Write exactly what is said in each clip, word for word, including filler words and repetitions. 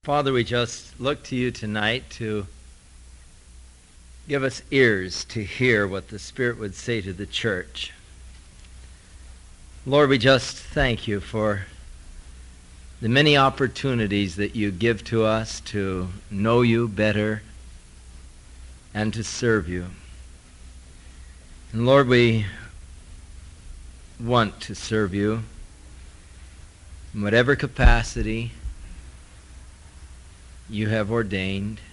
Father, we just look to you tonight to give us ears to hear what the Spirit would say to the church. Lord, we just thank you for the many opportunities that you give to us to know you better and to serve you. And Lord, we want to serve you in whatever capacity you have ordained.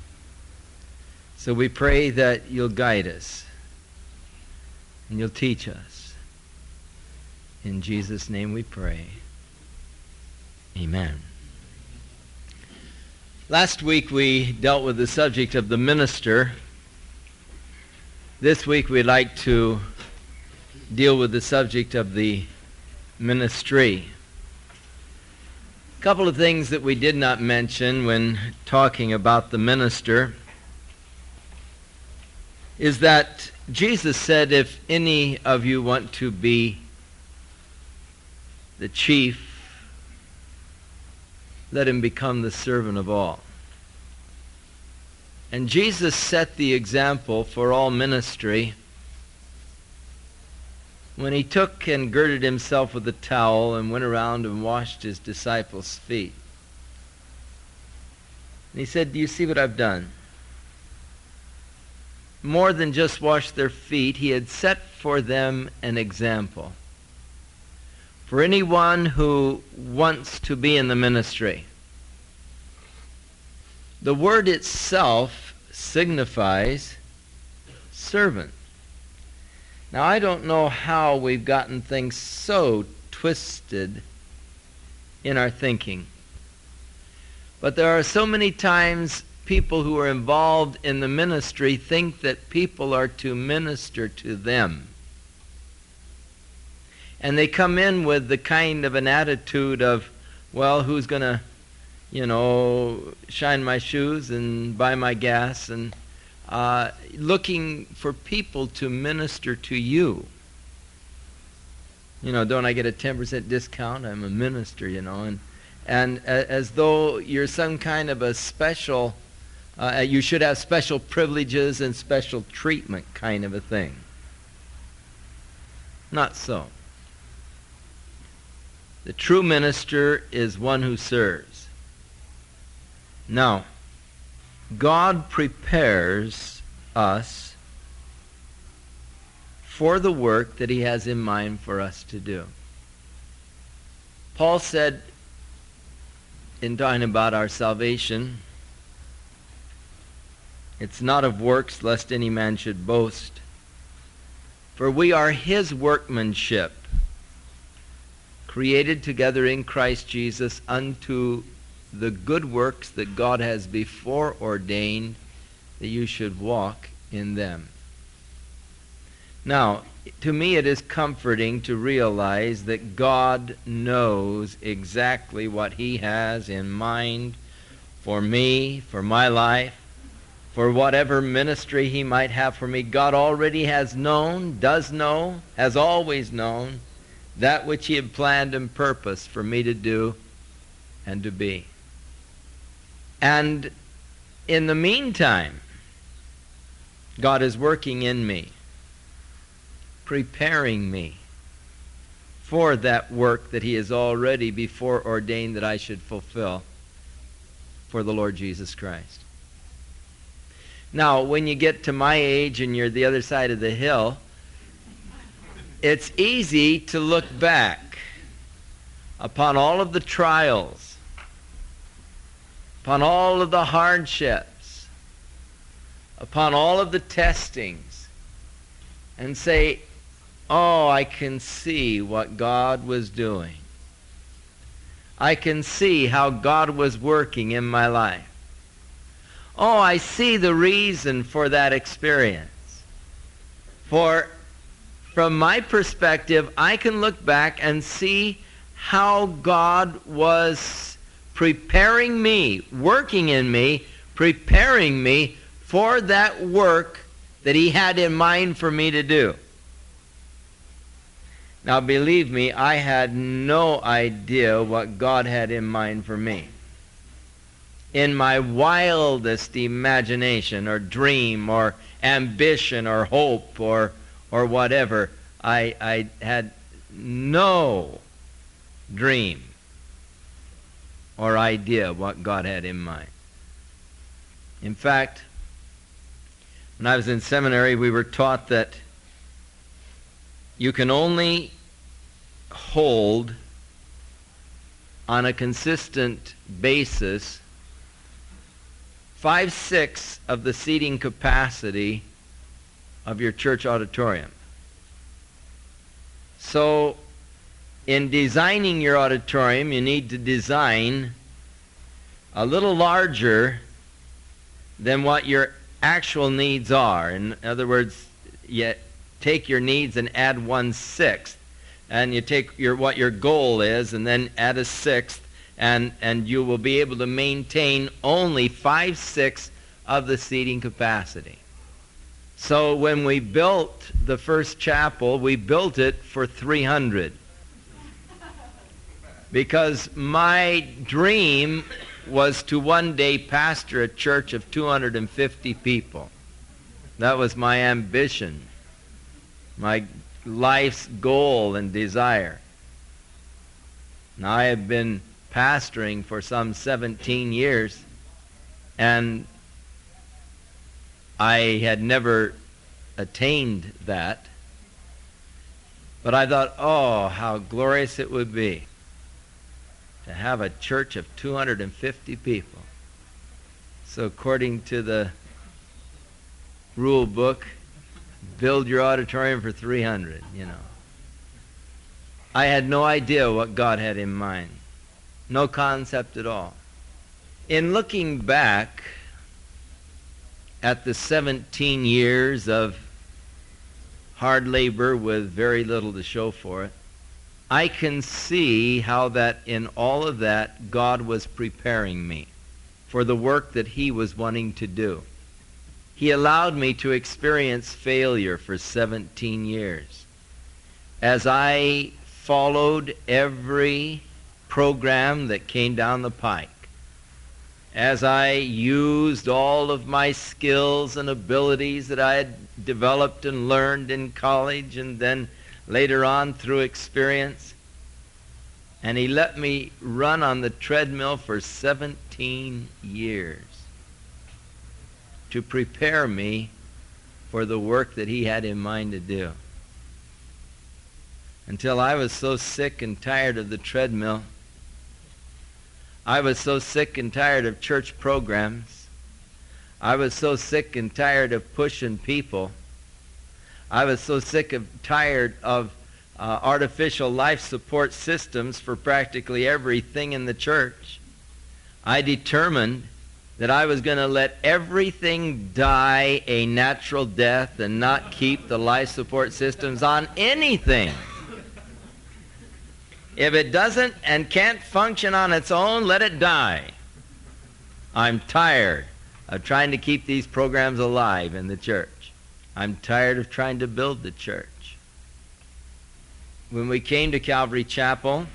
So we pray that you'll guide us and you'll teach us. In Jesus' name we pray. Amen. Last week we dealt with the subject of the minister. This week we'd like to deal with the subject of the ministry. A couple of things that we did not mention when talking about the minister is that Jesus said, if any of you want to be the chief, let him become the servant of all. And Jesus set the example for all ministry when he took and girded himself with a towel and went around and washed his disciples' feet. And he said, do you see what I've done? More than just wash their feet, he had set for them an example. For anyone who wants to be in the ministry, the word itself signifies servant. Now, I don't know how we've gotten things so twisted in our thinking. But there are so many times people who are involved in the ministry think that people are to minister to them. And they come in with the kind of an attitude of, well, who's going to, you know, shine my shoes and buy my gas, and Uh, looking for people to minister to you. You know, don't I get a ten percent discount? I'm a minister, you know. And, and a, as though you're some kind of a special, uh, you should have special privileges and special treatment kind of a thing. Not so. The true minister is one who serves. Now, God prepares us for the work that he has in mind for us to do. Paul said, in talking about our salvation, it's not of works, lest any man should boast. For we are his workmanship, created together in Christ Jesus unto the good works that God has before ordained that you should walk in them. Now, to me it is comforting to realize that God knows exactly what he has in mind for me, for my life, for whatever ministry he might have for me. God already has known, does know, has always known that which he had planned and purposed for me to do and to be. And in the meantime, God is working in me, preparing me for that work that he has already before ordained that I should fulfill for the Lord Jesus Christ. Now, when you get to my age and you're the other side of the hill, it's easy to look back upon all of the trials, upon all of the hardships, upon all of the testings, and say, oh, I can see what God was doing. I can see how God was working in my life. Oh, I see the reason for that experience. For from my perspective, I can look back and see how God was preparing me, working in me, preparing me for that work that he had in mind for me to do. Now, believe me, I had no idea what God had in mind for me. in my wildest imagination or dream or ambition or hope or or whatever, I, I had no dream or idea what God had in mind. In fact, when I was in seminary, we were taught that you can only hold on a consistent basis five-sixths of the seating capacity of your church auditorium. So, in designing your auditorium, you need to design a little larger than what your actual needs are. In other words, you take your needs and add one-sixth. And you take your what your goal is and then add a sixth, and, and you will be able to maintain only five-sixths of the seating capacity. So when we built the first chapel, we built it for three hundred. Because my dream was to one day pastor a church of two hundred fifty people. That was my ambition, my life's goal and desire. Now, I have been pastoring for some seventeen years, and I had never attained that. But I thought, oh, how glorious it would be to have a church of two hundred fifty people. So according to the rule book, build your auditorium for three hundred, you know. I had no idea what God had in mind. No concept at all. In looking back at the seventeen years of hard labor with very little to show for it, I can see how that in all of that, God was preparing me for the work that He was wanting to do. He allowed me to experience failure for seventeen years. As I followed every program that came down the pike, as I used all of my skills and abilities that I had developed and learned in college and then later on through experience, and He let me run on the treadmill for seventeen years to prepare me for the work that He had in mind to do. Until I was so sick and tired of the treadmill, I was so sick and tired of church programs, I was so sick and tired of pushing people, I was so sick and tired of uh, artificial life support systems for practically everything in the church. I determined that I was going to let everything die a natural death and not keep the life support systems on anything. If it doesn't and can't function on its own, let it die. I'm tired of trying to keep these programs alive in the church. I'm tired of trying to build the church. When we came to Calvary Chapel,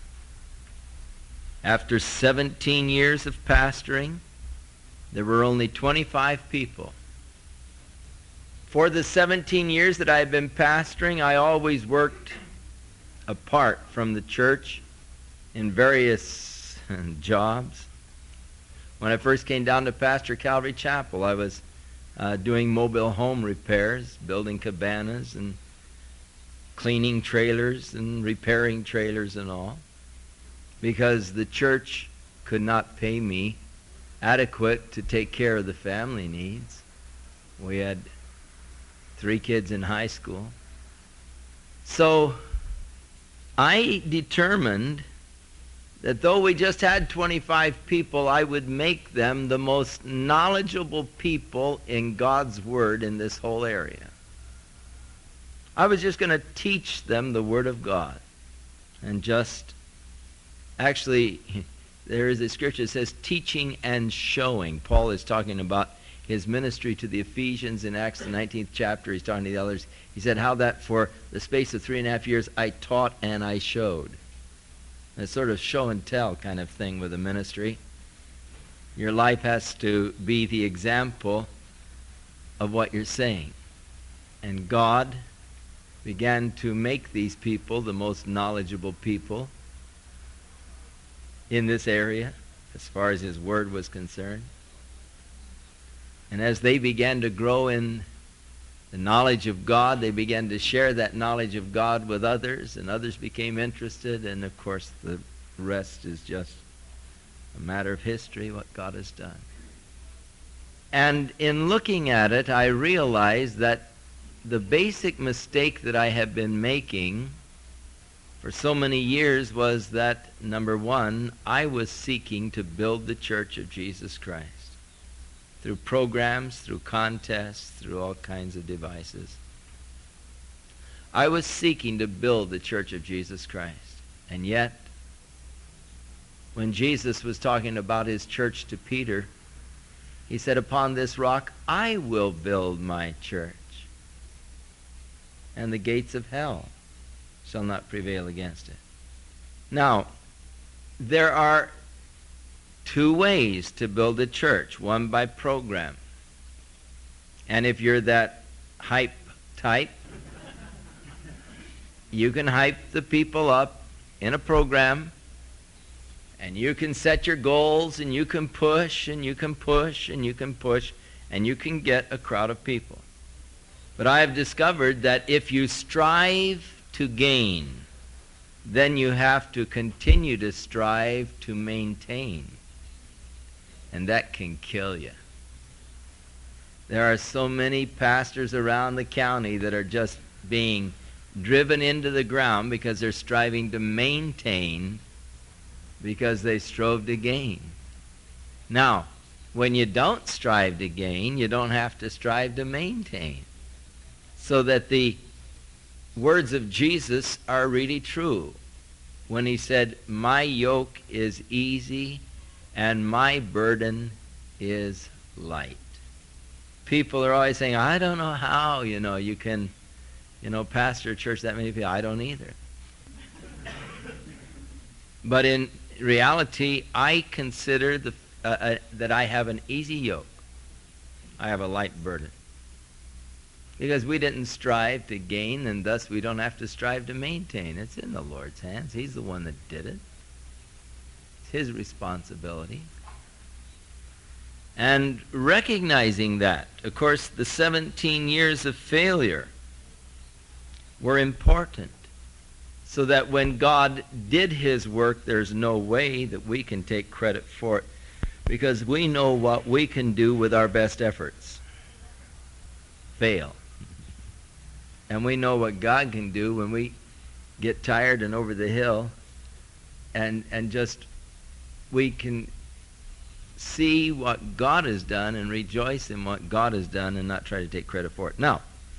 after seventeen years of pastoring, there were only twenty-five people. For the seventeen years that I had been pastoring, I always worked apart from the church in various jobs. When I first came down to pastor Calvary Chapel, I was uh, doing mobile home repairs, building cabanas and cleaning trailers and repairing trailers and all, because the church could not pay me adequate to take care of the family needs. We had three kids in high school. So I determined that though we just had twenty-five people, I would make them the most knowledgeable people in God's Word in this whole area. I was just going to teach them the Word of God. And just, actually, there is a scripture that says teaching and showing. Paul is talking about his ministry to the Ephesians in Acts the nineteenth chapter. He's talking to the others. He said how that for the space of three and a half years I taught and I showed. A sort of show and tell kind of thing with the ministry. Your life has to be the example of what you're saying. And God began to make these people the most knowledgeable people in this area as far as his word was concerned. And as they began to grow in the knowledge of God, they began to share that knowledge of God with others, and others became interested, and of course the rest is just a matter of history, what God has done. And in looking at it, I realized that the basic mistake that I have been making for so many years was that, number one, I was seeking to build the Church of Jesus Christ through programs, through contests, through all kinds of devices. I was seeking to build the Church of Jesus Christ. And yet, when Jesus was talking about his church to Peter, he said, "Upon this rock I will build my church, and the gates of hell shall not prevail against it." Now, there are two ways to build a church. One by program. And if you're that hype type, you can hype the people up in a program, and you can set your goals, and you can push, and you can push, and you can push, and you can get a crowd of people. But I have discovered that if you strive to gain, then you have to continue to strive to maintain. And that can kill you. There are so many pastors around the county that are just being driven into the ground because they're striving to maintain because they strove to gain. Now, when you don't strive to gain, you don't have to strive to maintain. So that the words of Jesus are really true when he said, "My yoke is easy and my burden is light." People are always saying, "I don't know how, you know, you can, you know, pastor a church that many people." I don't either. But in reality, I consider the, uh, uh, that I have an easy yoke. I have a light burden. Because we didn't strive to gain, and thus we don't have to strive to maintain. It's in the Lord's hands. He's the one that did it. It's his responsibility. And recognizing that, of course, the seventeen years of failure were important, so that when God did his work, there's no way that we can take credit for it, because we know what we can do with our best efforts. Fail. And we know what God can do when we get tired and over the hill, and and just we can see what God has done and rejoice in what God has done and not try to take credit for it. Now,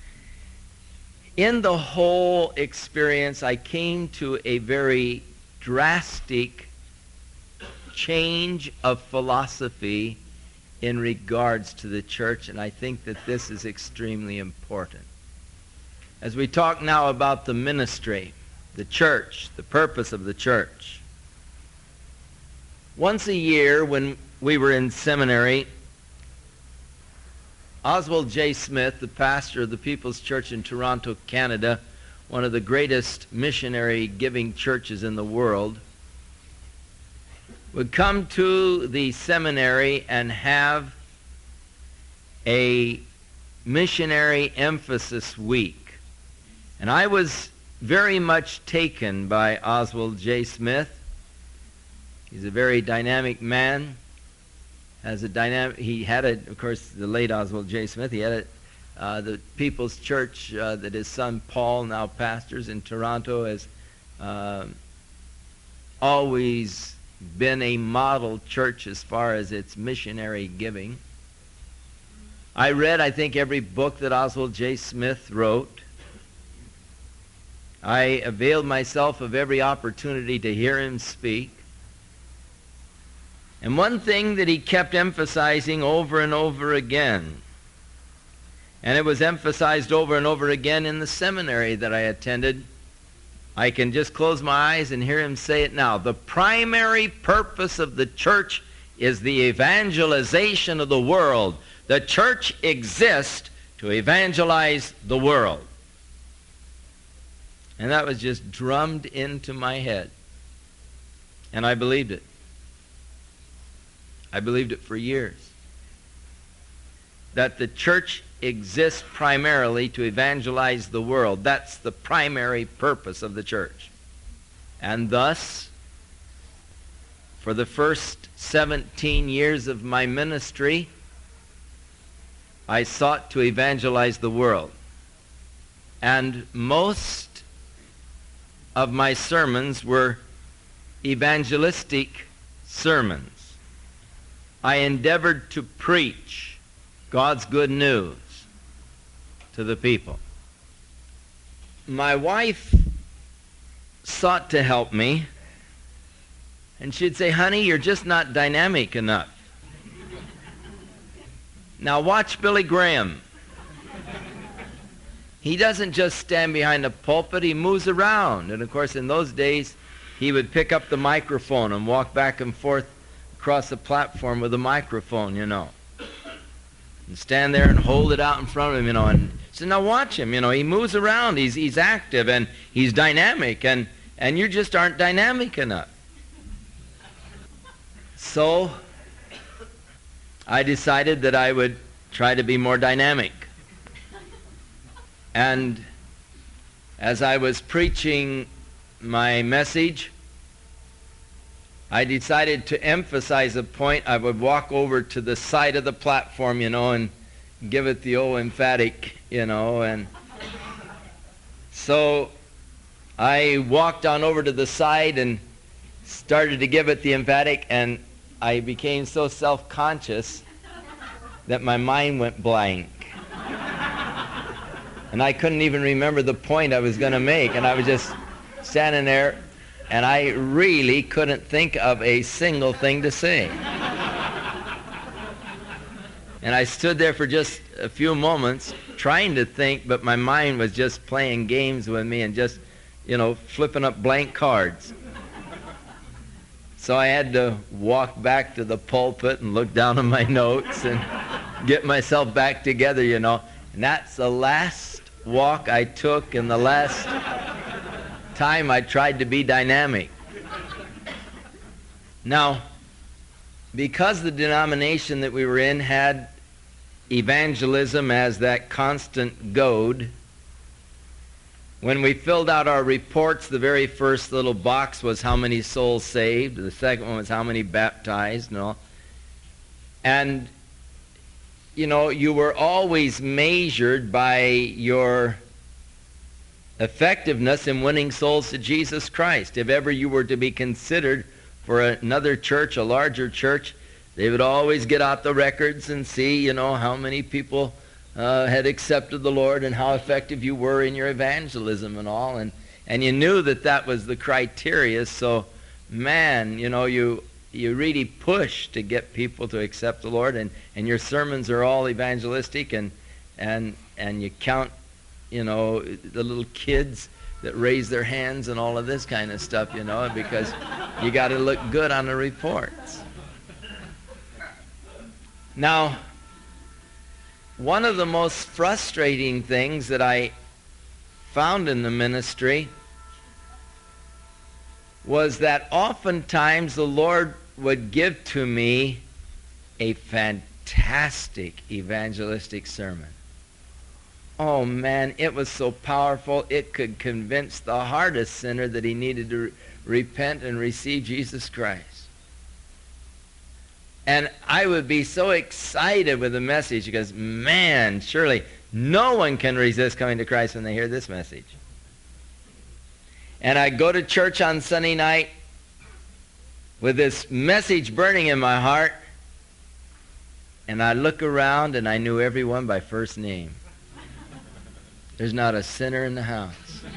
in the whole experience, I came to a very drastic change of philosophy in regards to the church, and I think that this is extremely important. As we talk now about the ministry, the church, the purpose of the church, once a year when we were in seminary, Oswald J. Smith, the pastor of the People's Church in Toronto, Canada, one of the greatest missionary giving churches in the world, would come to the seminary and have a missionary emphasis week. And I was very much taken by Oswald J. Smith. He's a very dynamic man. Has a dynamic. He had a, of course, the late Oswald J. Smith. He had a, uh, the People's Church uh, that his son Paul now pastors in Toronto has uh, always been a model church as far as its missionary giving. I read, I think, every book that Oswald J. Smith wrote. I availed myself of every opportunity to hear him speak. And one thing that he kept emphasizing over and over again, and it was emphasized over and over again in the seminary that I attended, I can just close my eyes and hear him say it now. The primary purpose of the church is the evangelization of the world. The church exists to evangelize the world. And that was just drummed into my head. And I believed it. I believed it for years. That the church exists primarily to evangelize the world. That's the primary purpose of the church. And thus, for the first seventeen years of my ministry, I sought to evangelize the world. And most of my sermons were evangelistic sermons. I endeavored to preach God's good news to the people. My wife sought to help me, and she'd say, "Honey, you're just not dynamic enough. Now watch Billy Graham. He doesn't just stand behind a pulpit, he moves around." And of course, in those days, he would pick up the microphone and walk back and forth across the platform with a microphone, you know. And stand there and hold it out in front of him, you know. And so now watch him, you know. He moves around, he's, he's active, and he's dynamic, and, and you just aren't dynamic enough. So I decided that I would try to be more dynamic. And as I was preaching my message, I decided to emphasize a point. I would walk over to the side of the platform, you know, and give it the old emphatic, you know. And so I walked on over to the side and started to give it the emphatic, and I became so self-conscious that my mind went blank. And I couldn't even remember the point I was going to make, and I was just standing there, and I really couldn't think of a single thing to say. And I stood there for just a few moments trying to think, but my mind was just playing games with me and just, you know, flipping up blank cards. So I had to walk back to the pulpit and look down on my notes and get myself back together, you know. And that's the last walk I took and the last time I tried to be dynamic. Now, because the denomination that we were in had evangelism as that constant goad, when we filled out our reports, the very first little box was how many souls saved. The second one was how many baptized and all. And, you know, you were always measured by your effectiveness in winning souls to Jesus Christ. If ever you were to be considered for another church, a larger church, they would always get out the records and see, you know, how many people uh, had accepted the Lord and how effective you were in your evangelism and all. And, and you knew that that was the criteria. So, man, you know, you you really push to get people to accept the Lord. And, and your sermons are all evangelistic. And, and, and you count, you know, the little kids that raise their hands and all of this kind of stuff, you know, because you got to look good on the reports. Now, one of the most frustrating things that I found in the ministry was that oftentimes the Lord would give to me a fantastic evangelistic sermon. Oh man, it was so powerful, it could convince the hardest sinner that he needed to re- repent and receive Jesus Christ. And I would be so excited with the message because, man, surely no one can resist coming to Christ when they hear this message. And I'd go to church on Sunday night with this message burning in my heart, and I'd look around and I knew everyone by first name. There's not a sinner in the house.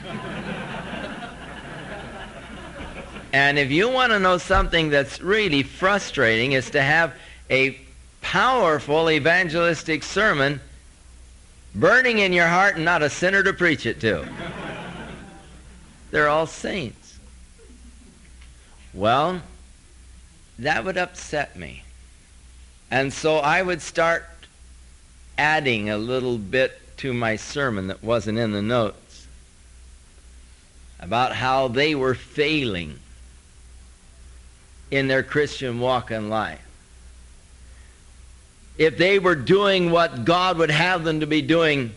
And if you want to know something that's really frustrating, is to have a powerful evangelistic sermon burning in your heart and not a sinner to preach it to. They're all saints. Well, that would upset me. And so I would start adding a little bit to my sermon that wasn't in the notes about how they were failing in their Christian walk in life. If they were doing what God would have them to be doing,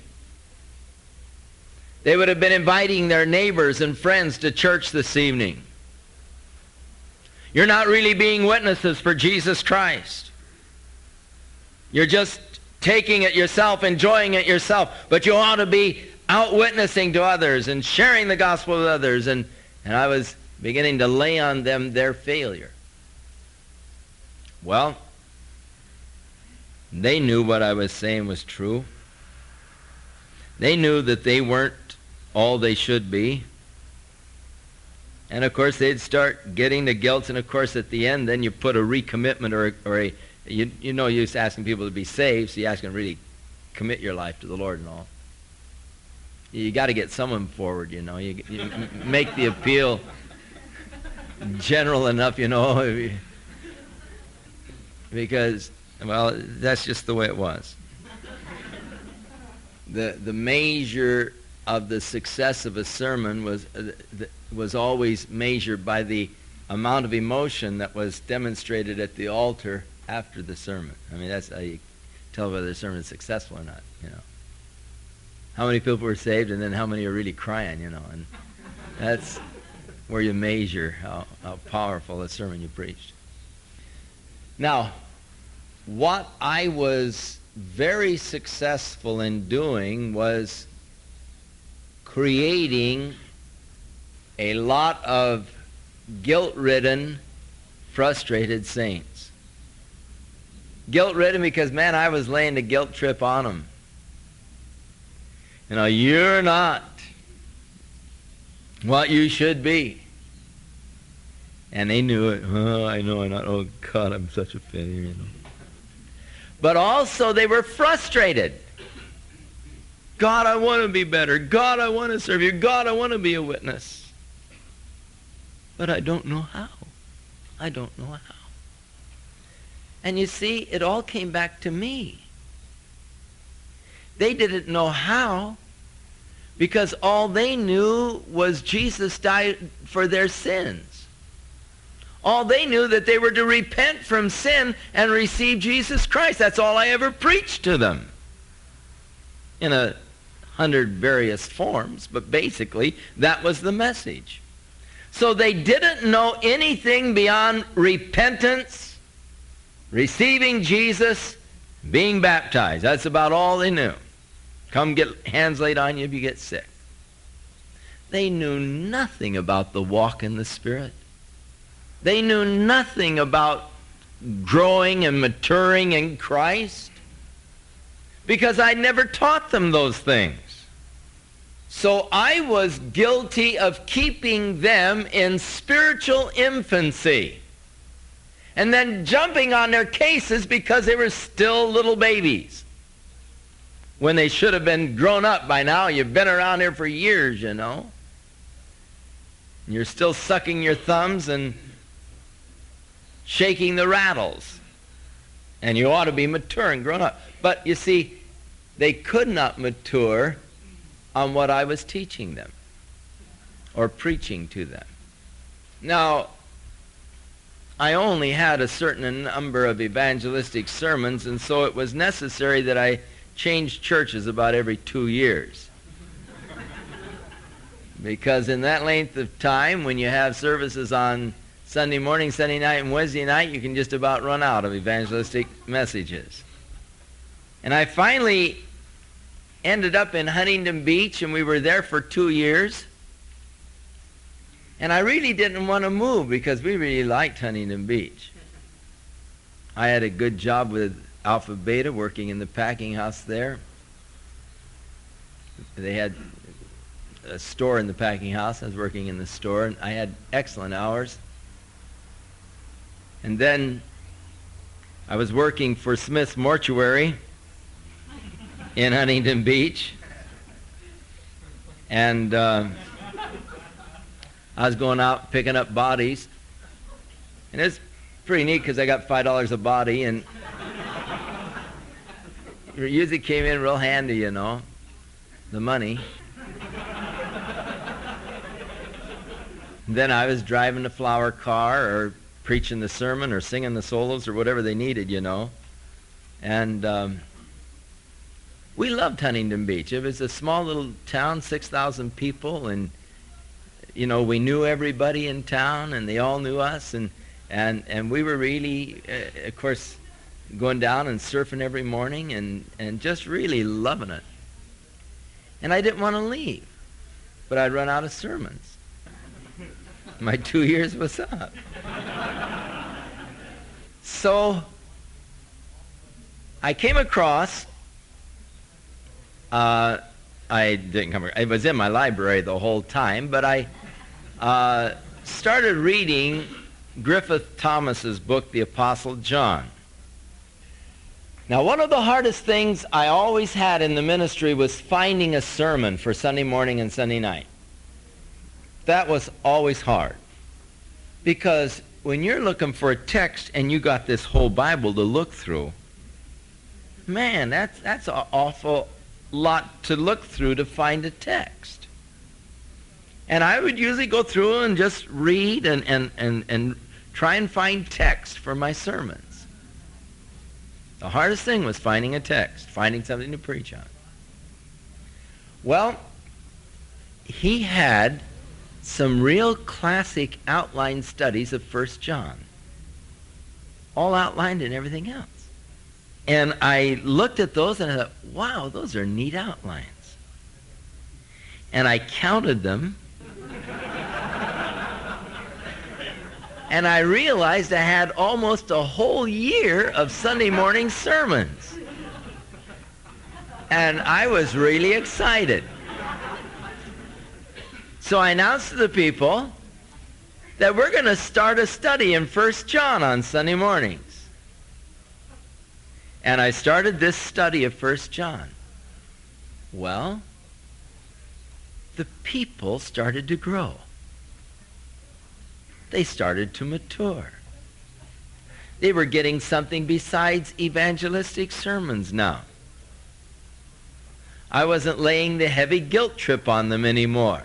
they would have been inviting their neighbors and friends to church this evening. You're not really being witnesses for Jesus Christ. You're just taking it yourself, enjoying it yourself, but you ought to be out witnessing to others and sharing the gospel with others. And, and I was beginning to lay on them their failure. Well, they knew what I was saying was true. They knew that they weren't all they should be. And of course they'd start getting the guilt, and of course at the end then you put a recommitment or, or a, you, you know you're asking people to be saved, so you ask them to really commit your life to the Lord and all. You got to get someone forward, you know. You, you make the appeal general enough, you know, because, well, that's just the way it was. The, the measure of the success of a sermon was, uh, the, was always measured by the amount of emotion that was demonstrated at the altar after the sermon. I mean, that's how you tell whether the sermon is successful or not, you know. How many people were saved, and then how many are really crying, you know. And that's where you measure how, how powerful a sermon you preached. Now, what I was very successful in doing was creating a lot of guilt-ridden, frustrated saints. Guilt-ridden because, man, I was laying the guilt trip on them. You know, you're not what you should be. And they knew it. Oh, I know I'm not. Oh, God, I'm such a failure, you know. But also they were frustrated. God, I want to be better. God, I want to serve you. God, I want to be a witness. But I don't know how. I don't know how. And you see, it all came back to me. They didn't know how because all they knew was Jesus died for their sins. All they knew that they were to repent from sin and receive Jesus Christ. That's all I ever preached to them. In a hundred various forms, but basically that was the message. So they didn't know anything beyond repentance, receiving Jesus, being baptized. That's about all they knew. Come get hands laid on you if you get sick. They knew nothing about the walk in the Spirit. They knew nothing about growing and maturing in Christ because I never taught them those things. So I was guilty of keeping them in spiritual infancy and then jumping on their cases because they were still little babies when they should have been grown up by now. You've been around here for years, you know. You're still sucking your thumbs and shaking the rattles. And you ought to be mature and grown up. But you see, they could not mature on what I was teaching them or preaching to them. Now, I only had a certain number of evangelistic sermons, and so it was necessary that I change churches about every two years. Because in that length of time, when you have services on Sunday morning, Sunday night, and Wednesday night, you can just about run out of evangelistic messages. And I finally ended up in Huntington Beach, and we were there for two years. And I really didn't want to move because we really liked Huntington Beach. I had a good job with Alpha Beta working in the packing house there. They had a store in the packing house. I was working in the store, and I had excellent hours. And then I was working for Smith's Mortuary in Huntington Beach. And uh, I was going out picking up bodies. And it's pretty neat because I got five dollars a body. And usually came in real handy, you know, the money. Then I was driving the flower car or preaching the sermon or singing the solos or whatever they needed, you know. And um, we loved Huntington Beach. It was a small little town, six thousand people, and, you know, we knew everybody in town, and they all knew us, and, and, and we were really, uh, of course, going down and surfing every morning and, and just really loving it. And I didn't want to leave, but I'd run out of sermons. My two years was up. So I came across, uh, I didn't come across, it was in my library the whole time, but I uh, started reading Griffith Thomas's book, The Apostle John. Now, one of the hardest things I always had in the ministry was finding a sermon for Sunday morning and Sunday night. That was always hard. Because when you're looking for a text and you got this whole Bible to look through, man, that's, that's an awful lot to look through to find a text. And I would usually go through and just read and, and, and, and try and find text for my sermons. The hardest thing was finding a text, finding something to preach on. Well, he had some real classic outline studies of First John, all outlined and everything else. And I looked at those and I thought, wow, those are neat outlines. And I counted them. And I realized I had almost a whole year of Sunday morning sermons. And I was really excited. So I announced to the people that we're going to start a study in First John on Sunday mornings. And I started this study of First John. Well, the people started to grow. They started to mature. They were getting something besides evangelistic sermons now. I wasn't laying the heavy guilt trip on them anymore.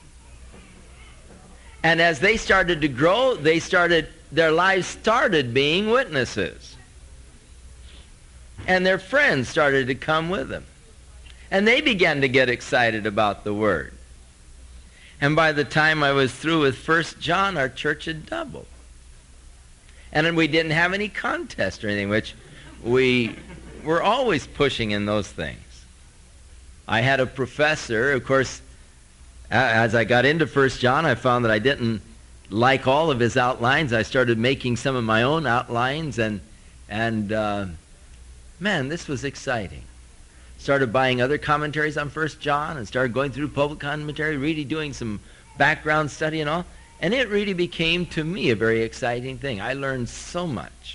And as they started to grow, they started, their lives started being witnesses. And their friends started to come with them. And they began to get excited about the Word. And by the time I was through with First John, our church had doubled. And then we didn't have any contest or anything, which we were always pushing in those things. I had a professor, of course, as I got into First John, I found that I didn't like all of his outlines. I started making some of my own outlines, and, and uh, man, this was exciting. Started buying other commentaries on First John and started going through public commentary, really doing some background study and all. And it really became, to me, a very exciting thing. I learned so much.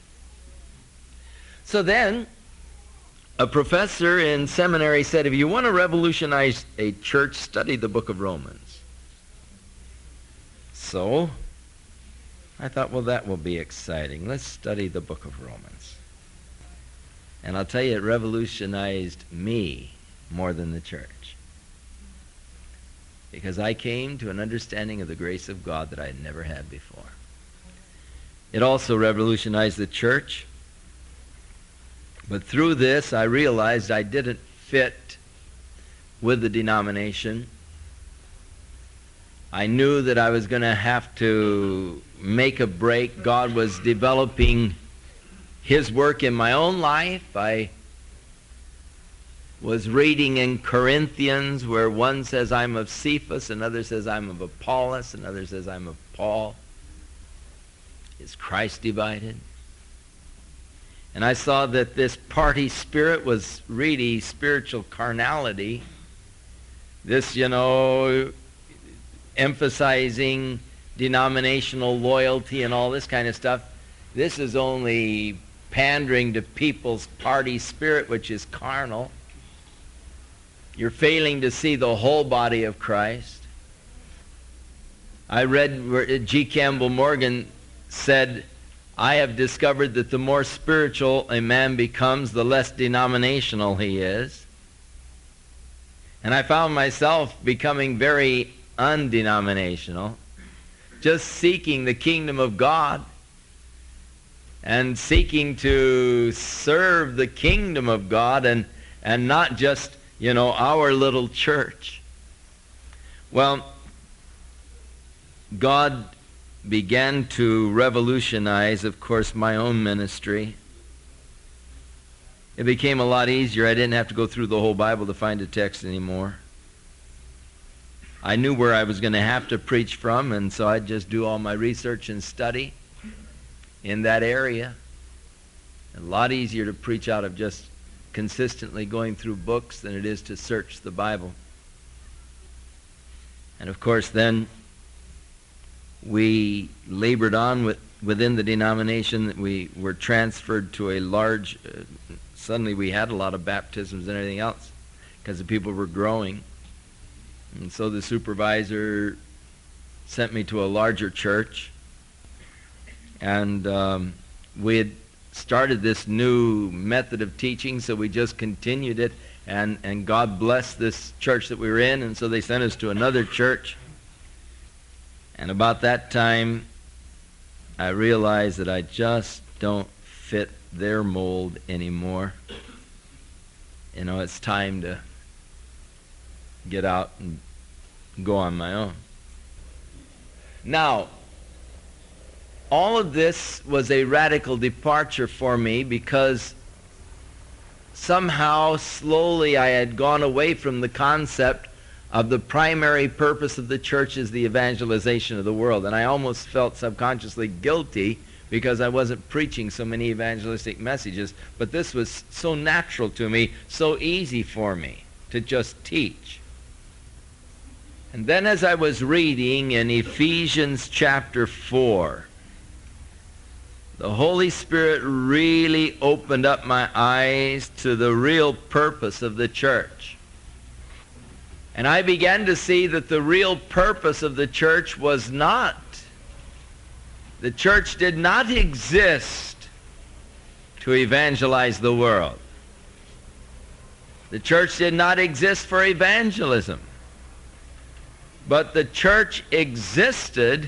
So then, a professor in seminary said, if you want to revolutionize a church, study the book of Romans. So I thought, well, that will be exciting. Let's study the book of Romans. And I'll tell you, it revolutionized me more than the church. Because I came to an understanding of the grace of God that I had never had before. It also revolutionized the church. But through this, I realized I didn't fit with the denomination. I knew that I was going to have to make a break. God was developing His work in my own life. I was reading in Corinthians where one says I'm of Cephas, another says I'm of Apollos, another says I'm of Paul. Is Christ divided? And I saw that this party spirit was really spiritual carnality. This, you know, emphasizing denominational loyalty and all this kind of stuff. This is only pandering to people's party spirit, which is carnal. You're failing to see the whole body of Christ. I read where G. Campbell Morgan said I have discovered that the more spiritual a man becomes, the less denominational he is. And I found myself becoming very undenominational, just seeking the kingdom of God and seeking to serve the kingdom of God and, and not just, you know, our little church. Well, God began to revolutionize, of course, my own ministry. It became a lot easier. I didn't have to go through the whole Bible to find a text anymore. I knew where I was going to have to preach from, and so I'd just do all my research and study in that area. A lot easier to preach out of just consistently going through books than it is to search the Bible. And of course, then we labored on with, within the denomination. We were transferred to a large, uh, suddenly we had a lot of baptisms and everything else because the people were growing. And so the supervisor sent me to a larger church, and um, we had started this new method of teaching, so we just continued it, and, and God blessed this church that we were in, and so they sent us to another church. And about that time, I realized that I just don't fit their mold anymore. You know, it's time to get out and go on my own. Now, all of this was a radical departure for me because somehow, slowly, I had gone away from the concept of the primary purpose of the church is the evangelization of the world. And I almost felt subconsciously guilty because I wasn't preaching so many evangelistic messages. But this was so natural to me, so easy for me to just teach. And then as I was reading in Ephesians chapter four, the Holy Spirit really opened up my eyes to the real purpose of the church. And I began to see that the real purpose of the church was not, the church did not exist to evangelize the world. The church did not exist for evangelism. But the church existed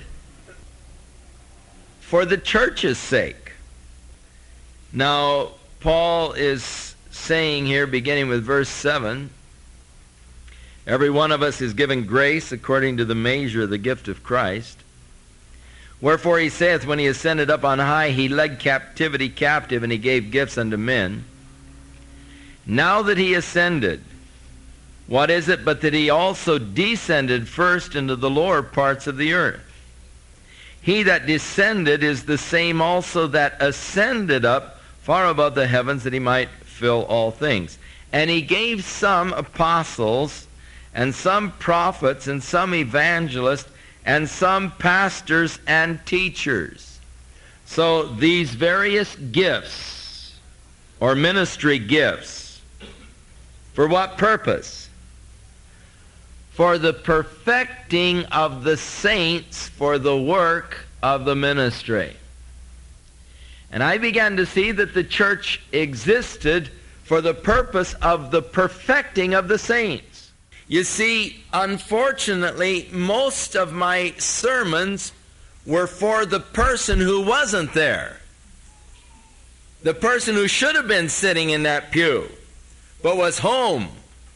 for the church's sake. Now, Paul is saying here, beginning with verse seven, every one of us is given grace according to the measure of the gift of Christ. Wherefore he saith, when he ascended up on high, he led captivity captive, and he gave gifts unto men. Now that he ascended, what is it but that he also descended first into the lower parts of the earth? He that descended is the same also that ascended up far above the heavens, that he might fill all things. And he gave some apostles, and some prophets, and some evangelists, and some pastors and teachers. So these various gifts, or ministry gifts, for what purpose? For the perfecting of the saints for the work of the ministry. And I began to see that the church existed for the purpose of the perfecting of the saints. You see, unfortunately, most of my sermons were for the person who wasn't there. The person who should have been sitting in that pew, but was home.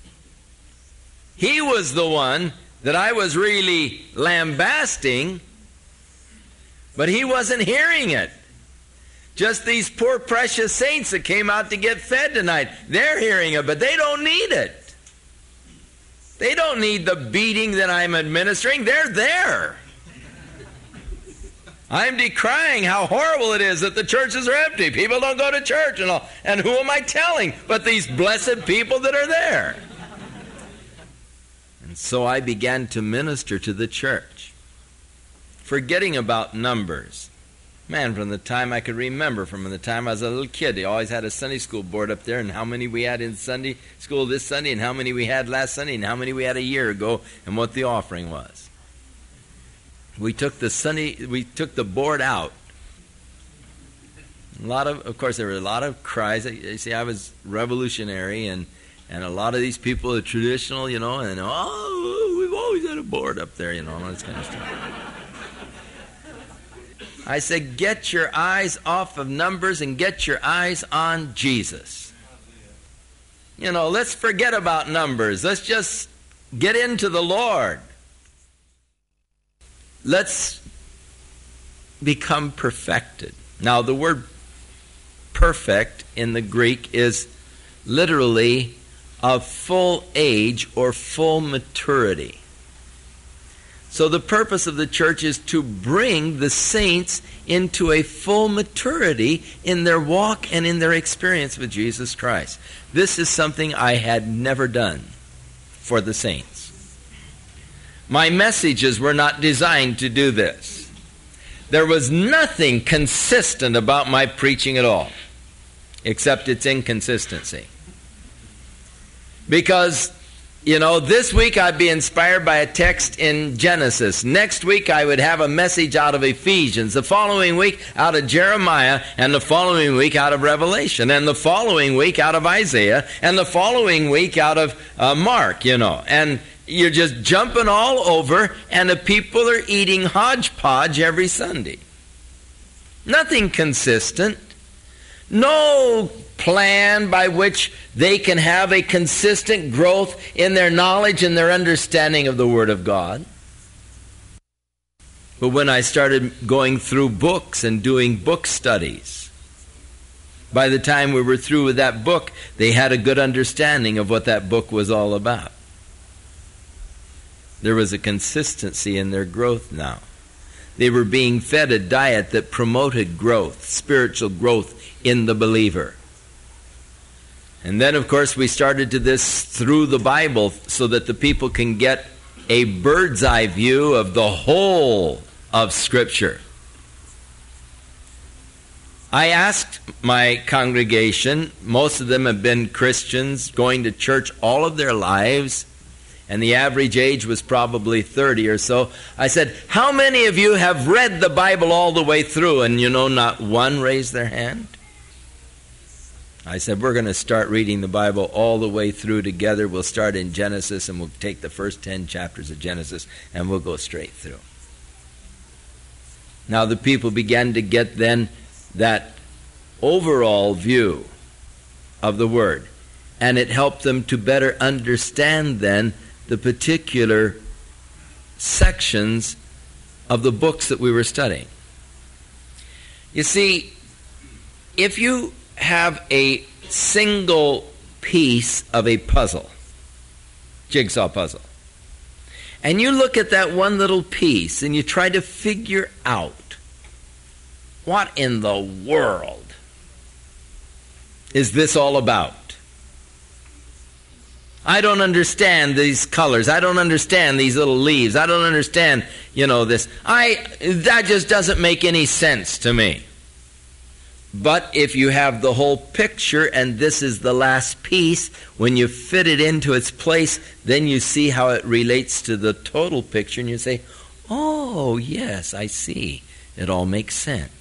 He was the one that I was really lambasting, but he wasn't hearing it. Just these poor precious saints that came out to get fed tonight, they're hearing it, but they don't need it. They don't need the beating that I'm administering. They're there. I'm decrying how horrible it is that the churches are empty. People don't go to church and all. And who am I telling but these blessed people that are there? And so I began to minister to the church, forgetting about numbers. Man, from the time I could remember, from the time I was a little kid, they always had a Sunday school board up there, and how many we had in Sunday school this Sunday, and how many we had last Sunday, and how many we had a year ago, and what the offering was. We took the Sunday, we took the board out A lot of, of course, there were a lot of cries. You see, I was revolutionary, and, and a lot of these people are traditional, you know, and, oh, we've always had a board up there, you know, all this kind of stuff. I said, get your eyes off of numbers and get your eyes on Jesus. You know, let's forget about numbers. Let's just get into the Lord. Let's become perfected. Now, the word perfect in the Greek is literally of full age or full maturity. So the purpose of the church is to bring the saints into a full maturity in their walk and in their experience with Jesus Christ. This is something I had never done for the saints. My messages were not designed to do this. There was nothing consistent about my preaching at all, except its inconsistency. Because, you know, this week I'd be inspired by a text in Genesis. Next week I would have a message out of Ephesians. The following week out of Jeremiah. And the following week out of Revelation. And the following week out of Isaiah. And the following week out of uh, Mark, you know. And you're just jumping all over, and the people are eating hodgepodge every Sunday. Nothing consistent. No plan by which they can have a consistent growth in their knowledge and their understanding of the Word of God. But when I started going through books and doing book studies, by the time we were through with that book, they had a good understanding of what that book was all about. There was a consistency in their growth now. They were being fed a diet that promoted growth, spiritual growth in the believer. And then, of course, we started to this through the Bible so that the people can get a bird's eye view of the whole of Scripture. I asked my congregation, most of them have been Christians, going to church all of their lives, and the average age was probably thirty or so. I said, how many of you have read the Bible all the way through? And you know, not one raised their hand. I said, we're going to start reading the Bible all the way through together. We'll start in Genesis, and we'll take the first ten chapters of Genesis, and we'll go straight through. Now the people began to get then that overall view of the Word, and it helped them to better understand then the particular sections of the books that we were studying. You see, if you have a single piece of a puzzle, jigsaw puzzle, and you look at that one little piece and you try to figure out what in the world is this all about? I don't understand these colors. I don't understand these little leaves. I don't understand, you know, this. I that just doesn't make any sense to me. But if you have the whole picture and this is the last piece, when you fit it into its place, then you see how it relates to the total picture and you say, oh, yes, I see. It all makes sense.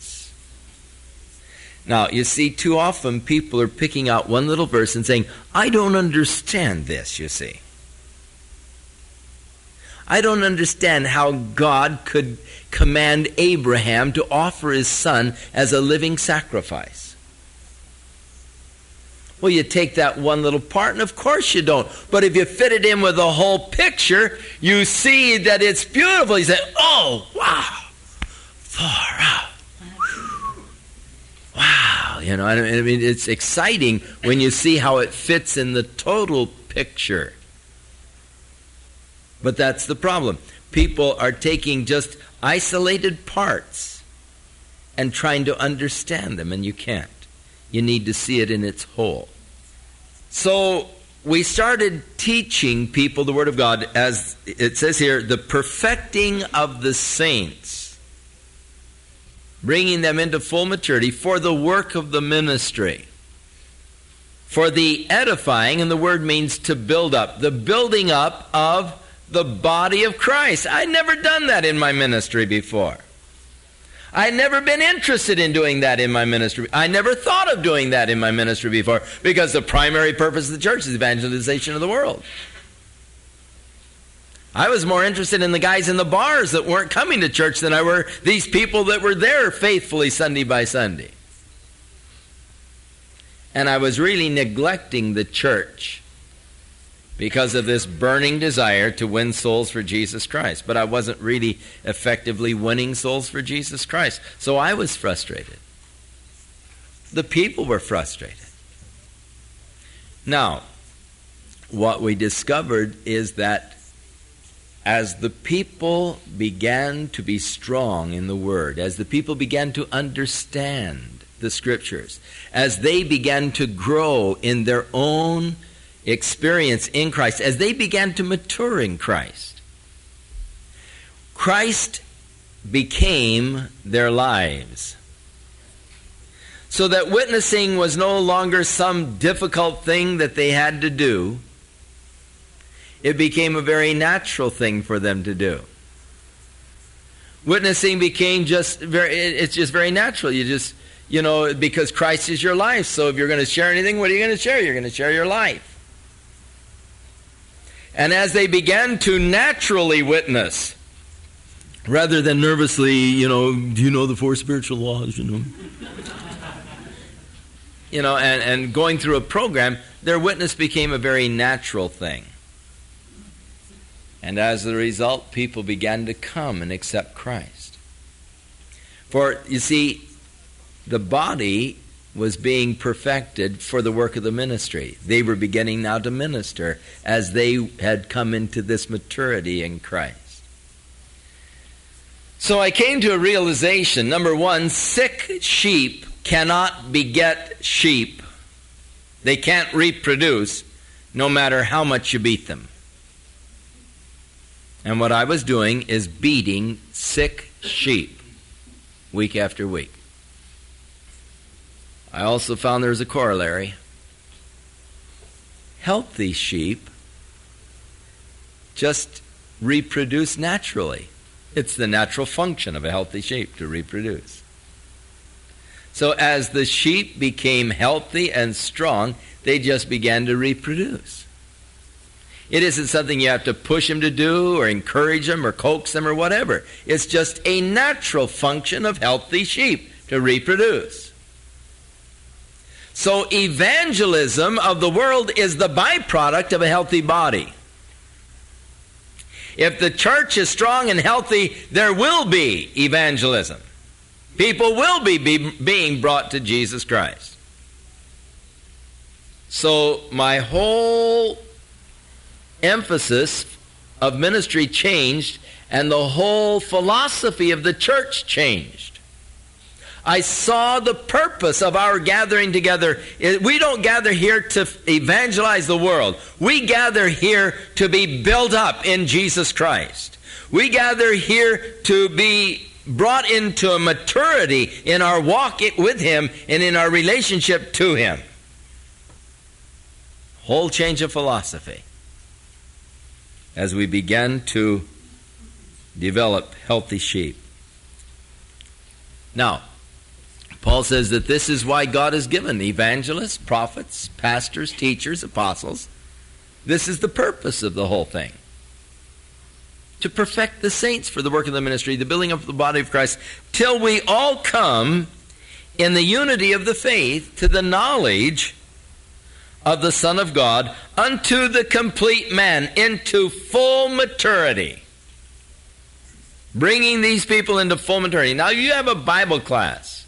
Now, you see, too often people are picking out one little verse and saying, I don't understand this, you see. I don't understand how God could command Abraham to offer his son as a living sacrifice. Well, you take that one little part, and of course you don't. But if you fit it in with the whole picture, you see that it's beautiful. You say, oh, wow, far out. Wow, you know, I mean, it's exciting when you see how it fits in the total picture. But that's the problem. People are taking just isolated parts and trying to understand them, and you can't. You need to see it in its whole. So we started teaching people the Word of God, as it says here, the perfecting of the saints, bringing them into full maturity for the work of the ministry, for the edifying, and the word means to build up, the building up of the body of Christ. I'd never done that in my ministry before. I'd never been interested in doing that in my ministry. I never thought of doing that in my ministry before, because the primary purpose of the church is evangelization of the world. I was more interested in the guys in the bars that weren't coming to church than I were these people that were there faithfully Sunday by Sunday. And I was really neglecting the church because of this burning desire to win souls for Jesus Christ. But I wasn't really effectively winning souls for Jesus Christ. So I was frustrated. The people were frustrated. Now, what we discovered is that as the people began to be strong in the Word, as the people began to understand the Scriptures, as they began to grow in their own experience in Christ, as they began to mature in Christ, Christ became their lives. So that witnessing was no longer some difficult thing that they had to do. It became a very natural thing for them to do. Witnessing became just very, it's just very natural. You just, you know, because Christ is your life. So if you're going to share anything, what are you going to share? You're going to share your life. And as they began to naturally witness, rather than nervously, you know, do you know the four spiritual laws, you know? you know, and, and going through a program, their witness became a very natural thing. And as a result, people began to come and accept Christ. For, you see, the body was being perfected for the work of the ministry. They were beginning now to minister as they had come into this maturity in Christ. So I came to a realization. Number one, sick sheep cannot beget sheep. They can't reproduce no matter how much you beat them. And what I was doing is beating sick sheep week after week. I also found there was a corollary. Healthy sheep just reproduce naturally. It's the natural function of a healthy sheep to reproduce. So as the sheep became healthy and strong, they just began to reproduce. It isn't something you have to push them to do or encourage them or coax them or whatever. It's just a natural function of healthy sheep to reproduce. So evangelism of the world is the byproduct of a healthy body. If the church is strong and healthy, there will be evangelism. People will be, be being brought to Jesus Christ. So my whole emphasis of ministry changed, and the whole philosophy of the church changed. I saw the purpose of our gathering together. We don't gather here to evangelize the world. We gather here to be built up in Jesus Christ. We gather here to be brought into a maturity in our walk with Him and in our relationship to Him. Whole change of philosophy as we began to develop healthy sheep. Now, Paul says that this is why God has given evangelists, prophets, pastors, teachers, apostles. This is the purpose of the whole thing. To perfect the saints for the work of the ministry, the building up of the body of Christ, till we all come in the unity of the faith to the knowledge of the Son of God, unto the complete man, into full maturity. Bringing these people into full maturity. Now you have a Bible class.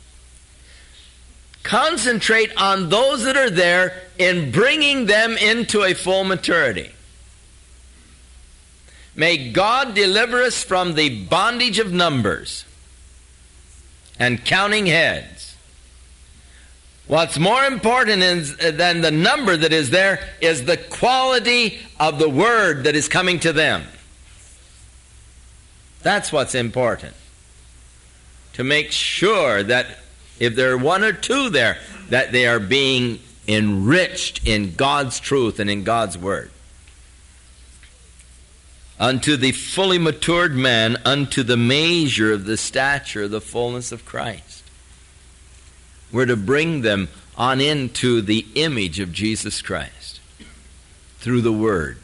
Concentrate on those that are there in bringing them into a full maturity. May God deliver us from the bondage of numbers and counting heads. What's more important is, than the number that is there is the quality of the word that is coming to them. That's what's important. To make sure that if there are one or two there, that they are being enriched in God's truth and in God's word. unto the fully matured man, unto the measure of the stature of the fullness of Christ. We're to bring them on into the image of Jesus Christ through the Word.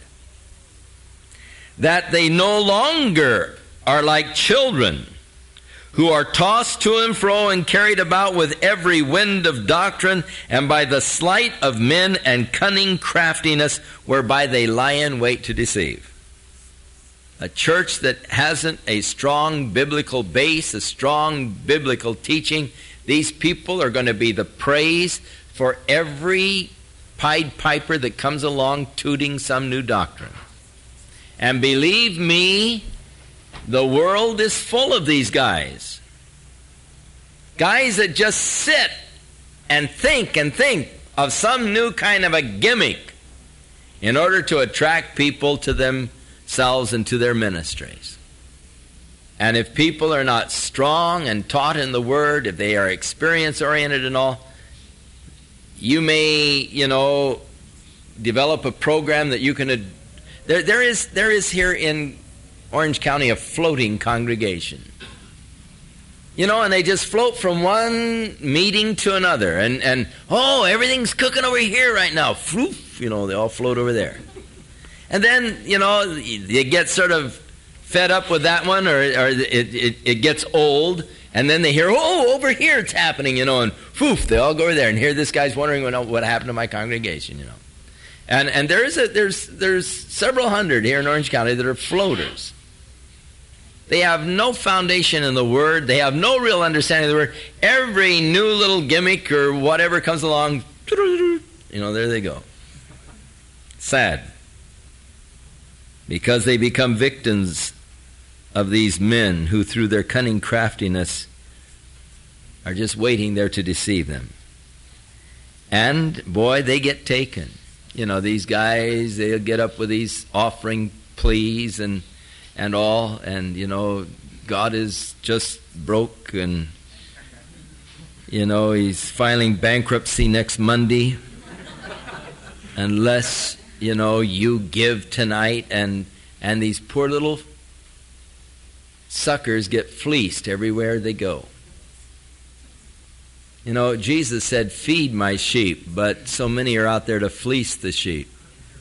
That they no longer are like children, who are tossed to and fro and carried about with every wind of doctrine, and by the sleight of men and cunning craftiness, whereby they lie in wait to deceive. A church that hasn't a strong biblical base, a strong biblical teaching, these people are going to be the praise for every Pied Piper that comes along tooting some new doctrine. And believe me, the world is full of these guys. Guys that just sit and think and think of some new kind of a gimmick in order to attract people to themselves and to their ministries. And if people are not strong and taught in the Word, if they are experience-oriented and all, you may, you know, develop a program that you can... Ad- there, there is, there is here in Orange County a floating congregation. You know, and they just float from one meeting to another. And, and oh, everything's cooking over here right now. Floof, you know, they all float over there. And then, you know, you get sort of fed up with that one, or, or it, it, it gets old, and then they hear, oh, over here it's happening, you know, and poof, they all go over there, and here this guy's wondering what, what happened to my congregation, you know. And and there is a, there's there's several hundred here in Orange County that are floaters. They have no foundation in the Word. They have no real understanding of the Word. Every new little gimmick or whatever comes along, you know, there they go. Sad. Because they become victims of these men who, through their cunning craftiness, are just waiting there to deceive them. And, boy, they get taken. You know, these guys, they'll get up with these offering pleas and and all, and, you know, God is just broke, and, you know, he's filing bankruptcy next Monday unless, you know, you give tonight, and and these poor little suckers get fleeced everywhere they go. You know, Jesus said, feed my sheep, but so many are out there to fleece the sheep.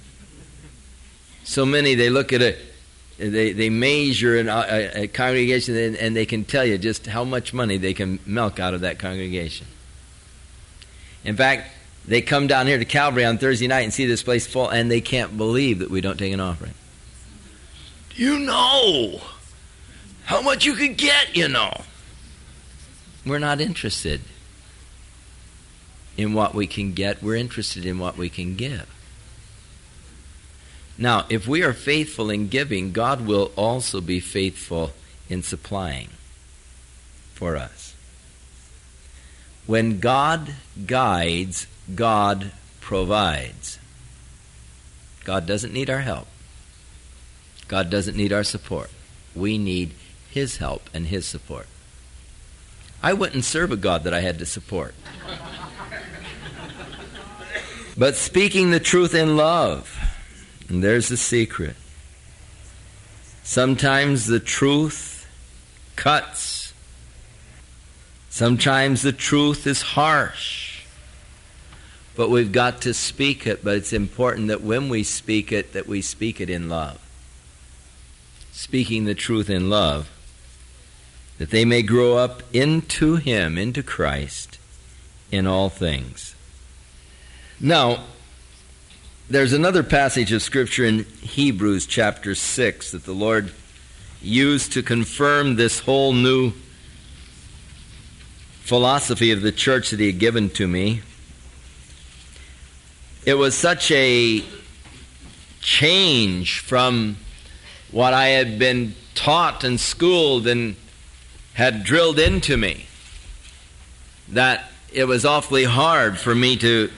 So many, they look at it, they, they measure an, a, a congregation, and, and they can tell you just how much money they can milk out of that congregation. In fact, they come down here to Calvary on Thursday night and see this place full, and they can't believe that we don't take an offering. Do you know how much you could get, you know? We're not interested in what we can get. We're interested in what we can give. Now, if we are faithful in giving, God will also be faithful in supplying for us. When God guides, God provides. God doesn't need our help. God doesn't need our support. We need His help and His support. I wouldn't serve a God that I had to support. But speaking the truth in love, and there's the secret. Sometimes the truth cuts. Sometimes the truth is harsh. But we've got to speak it, but it's important that when we speak it, that we speak it in love. Speaking the truth in love, that they may grow up into Him, into Christ, in all things. Now, there's another passage of Scripture in Hebrews chapter six that the Lord used to confirm this whole new philosophy of the church that He had given to me. It was such a change from what I had been taught and schooled and had drilled into me that it was awfully hard for me to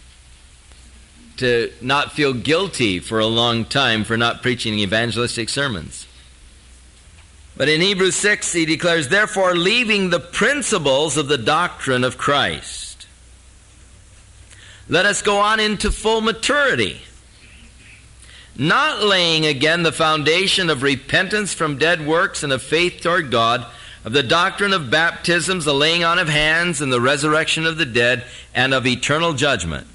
to not feel guilty for a long time for not preaching evangelistic sermons. But in Hebrews six, he declares, therefore, leaving the principles of the doctrine of Christ, let us go on into full maturity, not laying again the foundation of repentance from dead works and of faith toward God, of the doctrine of baptisms, the laying on of hands, and the resurrection of the dead, and of eternal judgment.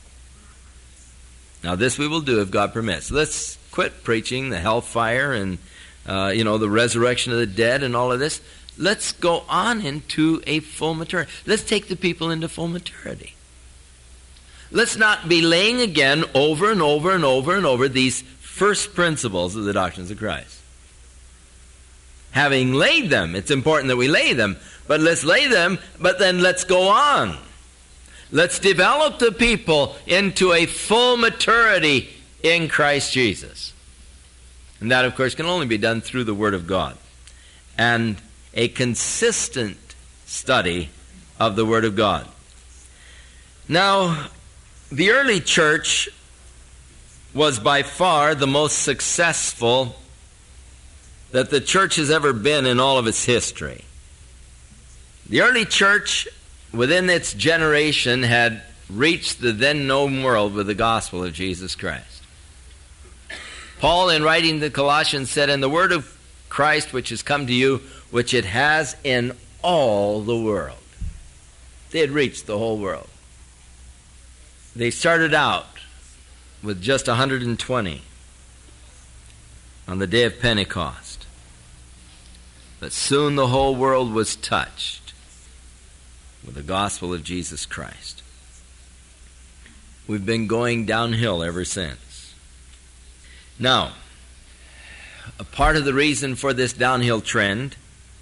Now this we will do if God permits. Let's quit preaching the hellfire and uh, you know, the resurrection of the dead and all of this. Let's go on into a full maturity. Let's take the people into full maturity. Let's not be laying again over and over and over and over these first principles of the doctrines of Christ. Having laid them, it's important that we lay them, but let's lay them, but then let's go on. Let's develop the people into a full maturity in Christ Jesus. And that, of course, can only be done through the Word of God and a consistent study of the Word of God. Now, the early church was by far the most successful that the church has ever been in all of its history. The early church, within its generation, had reached the then known world with the gospel of Jesus Christ. Paul, in writing the Colossians, said, "And the word of Christ which has come to you, which it has in all the world." They had reached the whole world. They started out with just one hundred twenty on the day of Pentecost. But soon the whole world was touched with the gospel of Jesus Christ. We've been going downhill ever since. Now, a part of the reason for this downhill trend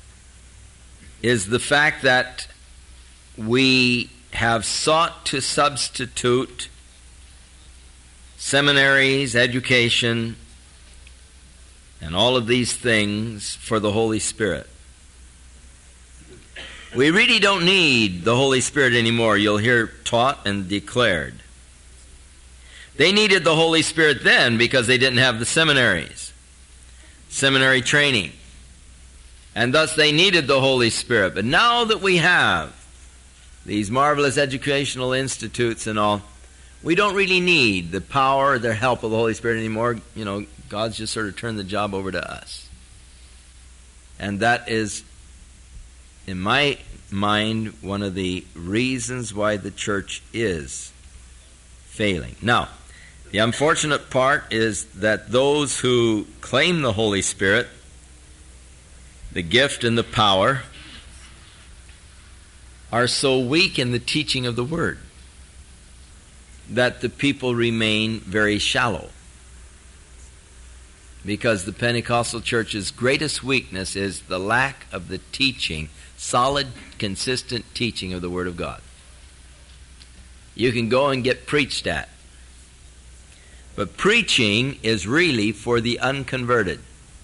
is the fact that we have sought to substitute seminaries, education, and all of these things for the Holy Spirit. We really don't need the Holy Spirit anymore, you'll hear taught and declared. They needed the Holy Spirit then because they didn't have the seminaries, seminary training. And thus they needed the Holy Spirit. But now that we have these marvelous educational institutes and all, we don't really need the power or the help of the Holy Spirit anymore. You know, God's just sort of turned the job over to us. And that is, in my mind, one of the reasons why the church is failing. Now, the unfortunate part is that those who claim the Holy Spirit, the gift and the power, are so weak in the teaching of the Word that the people remain very shallow. Because the Pentecostal church's greatest weakness is the lack of the teaching, solid, consistent teaching of the Word of God. You can go and get preached at. But preaching is really for the unconverted.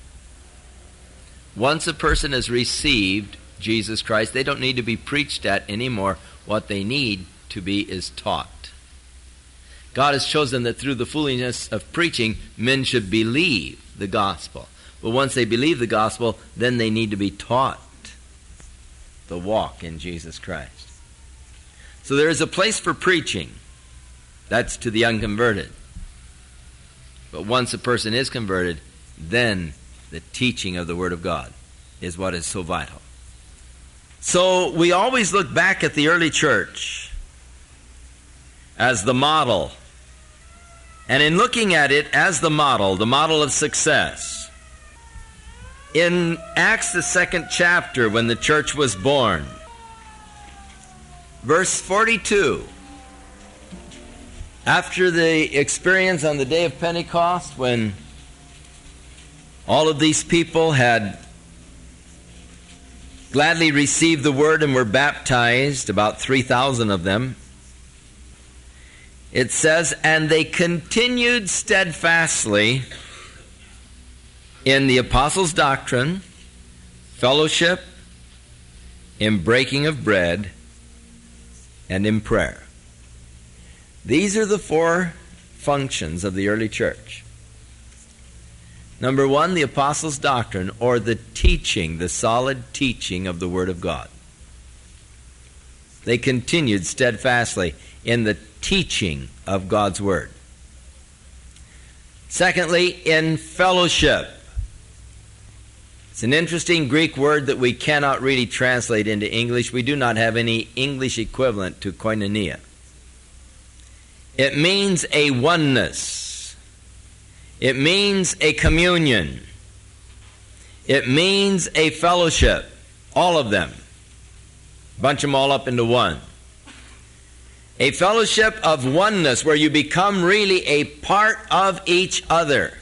Once a person has received Jesus Christ, they don't need to be preached at anymore. What they need to be is taught. God has chosen that through the foolishness of preaching, men should believe the gospel. But once they believe the gospel, then they need to be taught the walk in Jesus Christ. So there is a place for preaching. That's to the unconverted. But once a person is converted, then the teaching of the Word of God is what is so vital. So we always look back at the early church as the model. And in looking at it as the model, the model of success, in Acts, the second chapter, when the church was born, verse forty-two, after the experience on the day of Pentecost, when all of these people had gladly received the Word and were baptized, about three thousand of them, it says, "And they continued steadfastly in the apostles' doctrine, fellowship, in breaking of bread, and in prayer." These are the four functions of the early church. Number one, the apostles' doctrine, or the teaching, the solid teaching of the Word of God. They continued steadfastly in the teaching of God's Word. Secondly, in fellowship. It's an interesting Greek word that we cannot really translate into English. We do not have any English equivalent to koinonia. It means a oneness. It means a communion. It means a fellowship. All of them. Bunch them all up into one. A fellowship of oneness where you become really a part of each other.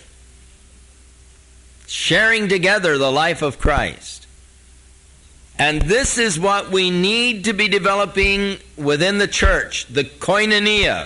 Sharing together the life of Christ. And this is what we need to be developing within the church, the koinonia.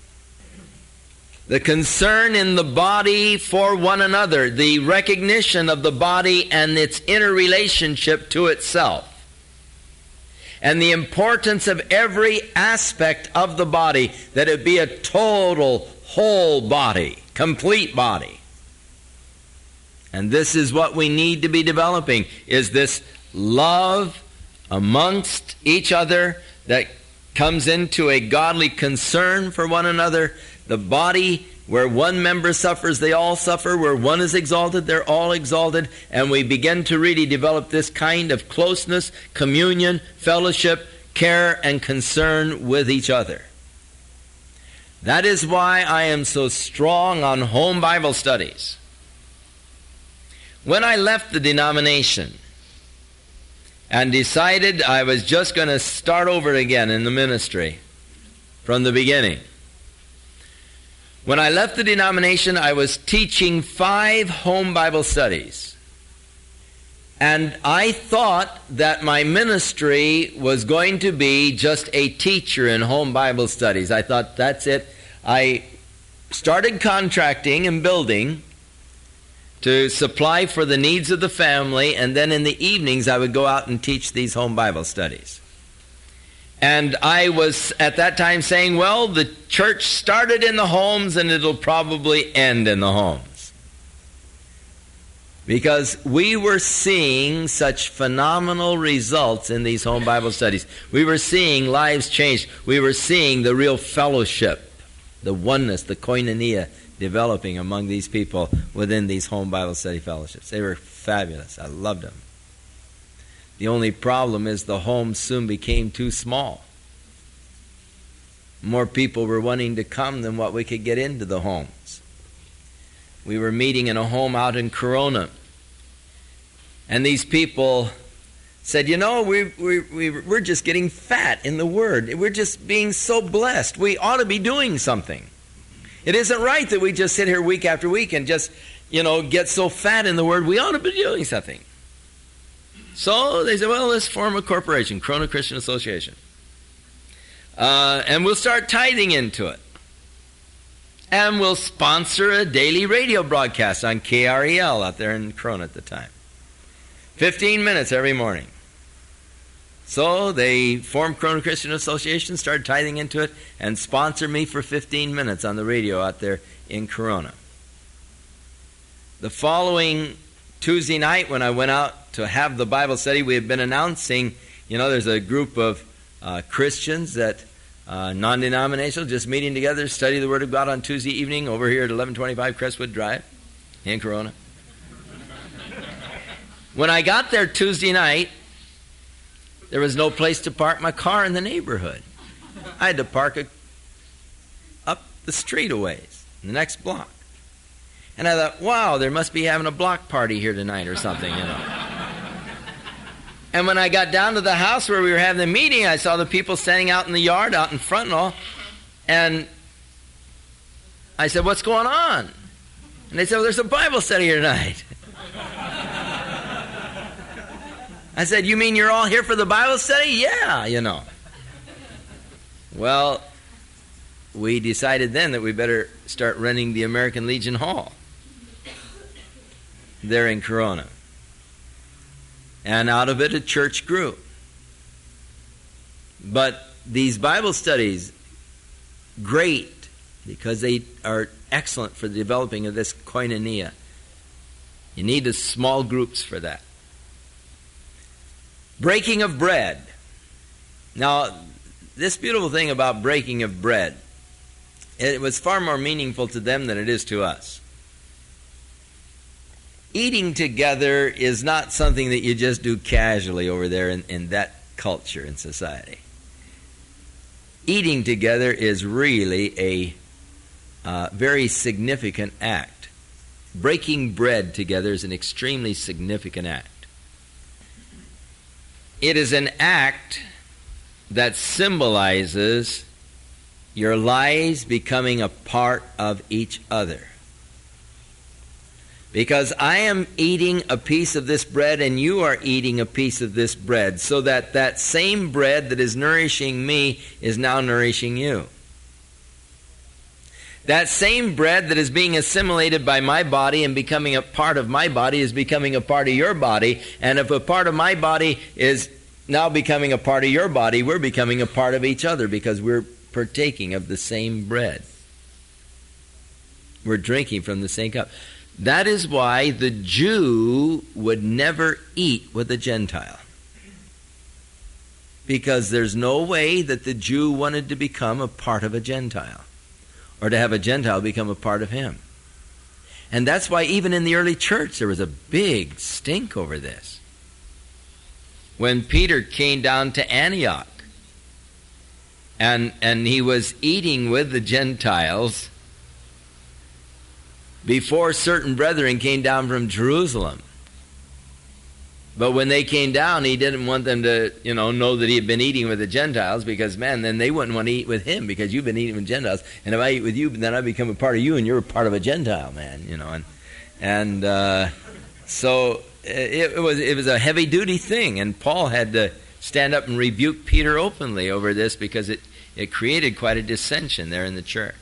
The concern in the body for one another, the recognition of the body and its interrelationship to itself. And the importance of every aspect of the body, that it be a total, whole body, complete body. And this is what we need to be developing, is this love amongst each other that comes into a godly concern for one another. The body, where one member suffers, they all suffer. Where one is exalted, they're all exalted. And we begin to really develop this kind of closeness, communion, fellowship, care, and concern with each other. That is why I am so strong on home Bible studies. When I left the denomination and decided I was just going to start over again in the ministry from the beginning, when I left the denomination, I was teaching five home Bible studies. And I thought that my ministry was going to be just a teacher in home Bible studies. I thought, that's it. I started contracting and building to supply for the needs of the family, and then in the evenings I would go out and teach these home Bible studies. And I was at that time saying, well, the church started in the homes and it'll probably end in the homes. Because we were seeing such phenomenal results in these home Bible studies. We were seeing lives changed. We were seeing the real fellowship, the oneness, the koinonia developing among these people within these home Bible study fellowships. They were fabulous. I loved them. The only problem is the homes soon became too small. More people were wanting to come than what we could get into the homes. We were meeting in a home out in Corona. And these people said, you know, we, we, we, we're just getting fat in the Word. We're just being so blessed. We ought to be doing something. It isn't right that we just sit here week after week and just, you know, get so fat in the Word. We ought to be doing something. So they said, well, let's form a corporation, Corona Christian Association. Uh, and we'll start tithing into it. And we'll sponsor a daily radio broadcast on K R E L out there in Corona at the time. Fifteen minutes every morning. So they formed Corona Christian Association, started tithing into it, and sponsored me for fifteen minutes on the radio out there in Corona. The following Tuesday night when I went out to have the Bible study, we had been announcing, you know, there's a group of uh, Christians that, uh, non-denominational, just meeting together, study the Word of God on Tuesday evening over here at eleven twenty-five Crestwood Drive in Corona. When I got there Tuesday night, there was no place to park my car in the neighborhood. I had to park it up the street a ways, in the next block. And I thought, wow, there must be having a block party here tonight or something, you know. And when I got down to the house where we were having the meeting, I saw the people standing out in the yard, out in front and all. And I said, what's going on? And they said, well, there's a Bible study here tonight. I said, you mean you're all here for the Bible study? Yeah, you know. Well, we decided then that we better start running the American Legion Hall there in Corona. And out of it, a church grew. But these Bible studies, great, because they are excellent for the developing of this koinonia. You need the small groups for that. Breaking of bread. Now, this beautiful thing about breaking of bread, it was far more meaningful to them than it is to us. eating together is not something that you just do casually over there in, in that culture and society. Eating together is really a uh, very significant act. Breaking bread together is an extremely significant act. It is an act that symbolizes your lives becoming a part of each other. Because I am eating a piece of this bread and you are eating a piece of this bread, so that that same bread that is nourishing me is now nourishing you. That same bread that is being assimilated by my body and becoming a part of my body is becoming a part of your body. And if a part of my body is now becoming a part of your body, we're becoming a part of each other because we're partaking of the same bread. We're drinking from the same cup. That is why the Jew would never eat with a Gentile. Because there's no way that the Jew wanted to become a part of a Gentile, or to have a Gentile become a part of him. And that's why even in the early church there was a big stink over this. When Peter came down to Antioch and, and he was eating with the Gentiles before certain brethren came down from Jerusalem. But when they came down, he didn't want them to, you know, know that he had been eating with the Gentiles, because, man, then they wouldn't want to eat with him, because you've been eating with Gentiles. And if I eat with you, then I become a part of you, and you're a part of a Gentile, man, you know. And and uh, so it, it was it was a heavy-duty thing, and Paul had to stand up and rebuke Peter openly over this, because it, it created quite a dissension there in the church.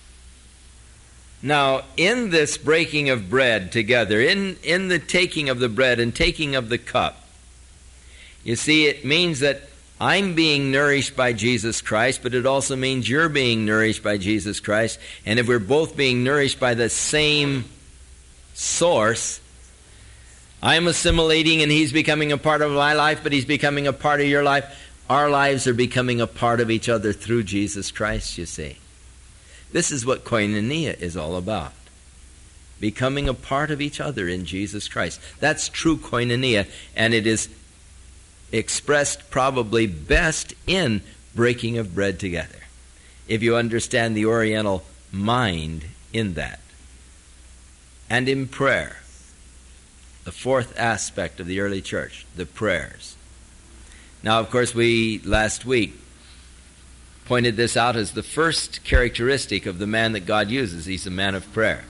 Now, in this breaking of bread together, in, in the taking of the bread and taking of the cup, you see, it means that I'm being nourished by Jesus Christ, but it also means you're being nourished by Jesus Christ. And if we're both being nourished by the same source, I'm assimilating and he's becoming a part of my life, but he's becoming a part of your life. Our lives are becoming a part of each other through Jesus Christ, you see. This is what koinonia is all about. Becoming a part of each other in Jesus Christ. That's true koinonia, and it is expressed probably best in breaking of bread together, if you understand the Oriental mind in that. And in prayer, the fourth aspect of the early church, the prayers. Now, of course, we last week pointed this out as the first characteristic of the man that God uses. He's a man of prayer.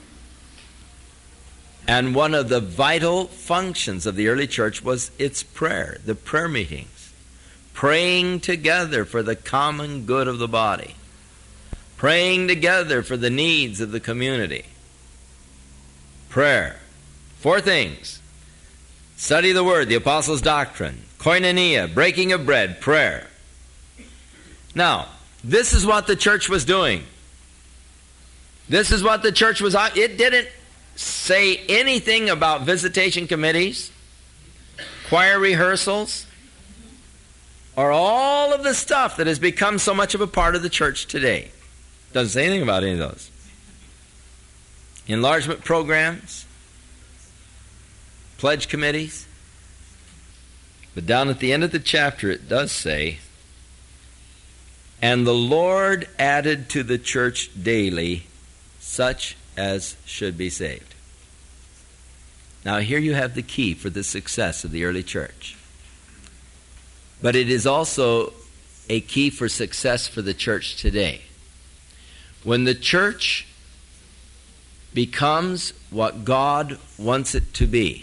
And one of the vital functions of the early church was its prayer, the prayer meetings. Praying together for the common good of the body. Praying together for the needs of the community. Prayer. Four things. Study the Word, the Apostles' doctrine, koinonia, breaking of bread, prayer. Now, this is what the church was doing. This is what the church was... It didn't say anything about visitation committees, choir rehearsals, or all of the stuff that has become so much of a part of the church today. Doesn't say anything about any of those. Enlargement programs, pledge committees. But down at the end of the chapter it does say, and the Lord added to the church daily such as should be saved. Now here you have the key for the success of the early church. But it is also a key for success for the church today. When the church becomes what God wants it to be,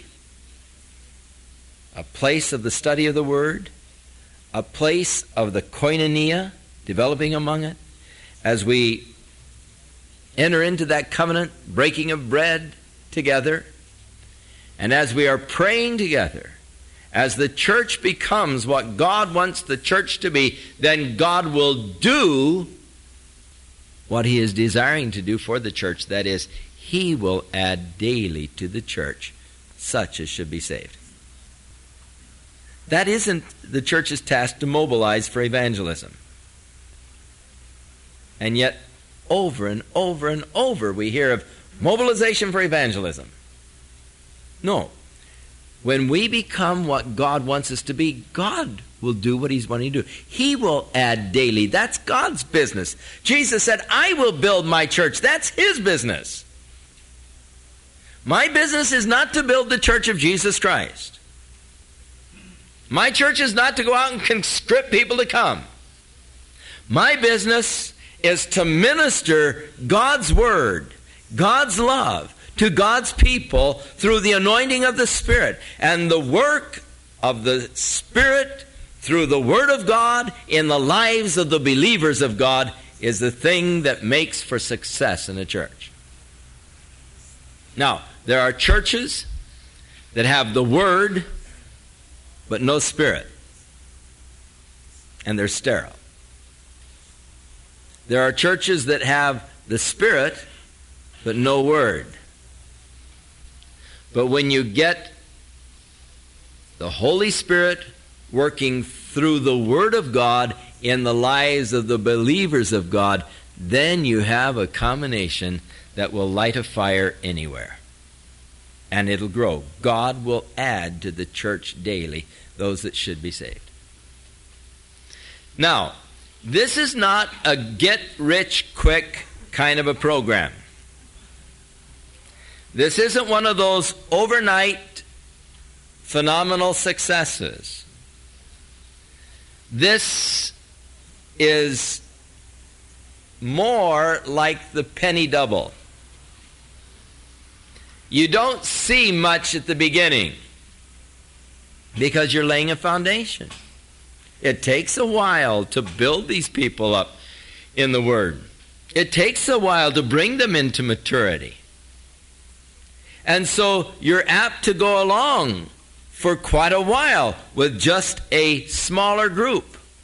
a place of the study of the Word, a place of the koinonia, developing among it, as we enter into that covenant, breaking of bread together, and as we are praying together, as the church becomes what God wants the church to be, then God will do what He is desiring to do for the church. That is, He will add daily to the church such as should be saved. That isn't the church's task to mobilize for evangelism. And yet, over and over and over, we hear of mobilization for evangelism. No. When we become what God wants us to be, God will do what He's wanting to do. He will add daily. That's God's business. Jesus said, I will build my church. That's His business. My business is not to build the church of Jesus Christ. My church is not to go out and conscript people to come. My business is to minister God's Word, God's love, to God's people through the anointing of the Spirit. And the work of the Spirit through the Word of God in the lives of the believers of God is the thing that makes for success in a church. Now, there are churches that have the Word but no Spirit, and they're sterile. There are churches that have the Spirit but no Word. But when you get the Holy Spirit working through the Word of God in the lives of the believers of God, then you have a combination that will light a fire anywhere. And it'll grow. God will add to the church daily those that should be saved. Now, this is not a get-rich-quick kind of a program. This isn't one of those overnight phenomenal successes. This is more like the penny double. You don't see much at the beginning because you're laying a foundation. It takes a while to build these people up in the Word. It takes a while to bring them into maturity. And so you're apt to go along for quite a while with just a smaller group.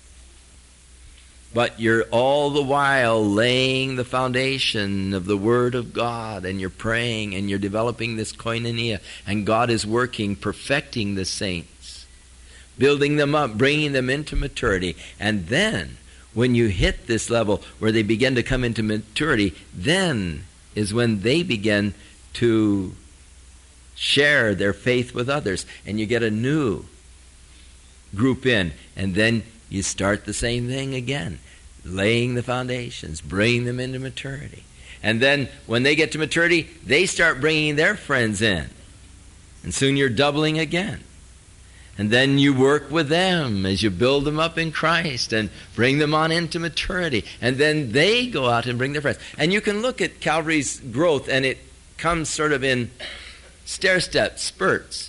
But you're all the while laying the foundation of the Word of God, and you're praying, and you're developing this koinonia, and God is working, perfecting the saints, building them up, bringing them into maturity. And then, when you hit this level where they begin to come into maturity, then is when they begin to share their faith with others, and you get a new group in, and then you start the same thing again, laying the foundations, bringing them into maturity. And then when they get to maturity, they start bringing their friends in, and soon you're doubling again. And then you work with them as you build them up in Christ and bring them on into maturity, and then they go out and bring their friends. And you can look at Calvary's growth, and it comes sort of in stair-step spurts,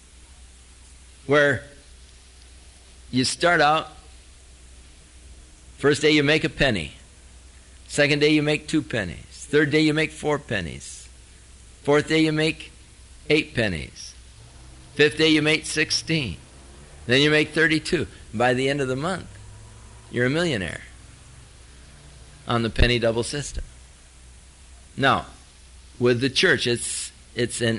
where you start out, first day you make a penny, second day you make two pennies, third day you make four pennies, fourth day you make eight pennies, fifth day you make sixteen, then you make thirty-two. By the end of the month, you're a millionaire on the penny double system. Now, with the church, it's it's an